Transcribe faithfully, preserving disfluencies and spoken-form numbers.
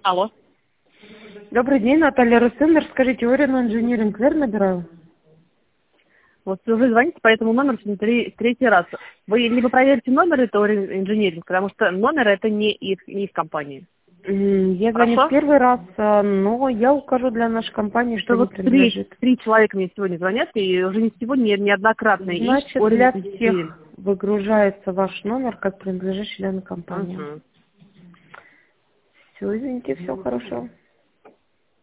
Алло. Добрый день, Наталья Русендер. Скажите, Орина Инжиниринг, верно набираю? Вот вы уже звоните по этому номеру сегодня три- третий раз. Вы либо проверьте номер этого инжиниринг, потому что номер это не их, не их компании. М, Я звоню в Хорошо? первый раз, а, но я укажу для нашей компании, что Что не вот три, принадлежит. три человека мне сегодня звонят, и уже не сегодня, неоднократно. И Значит, Орин для Инжиниринг. всех выгружается ваш номер, как принадлежащий данной компании. Мгм. Все, извините, все хорошо.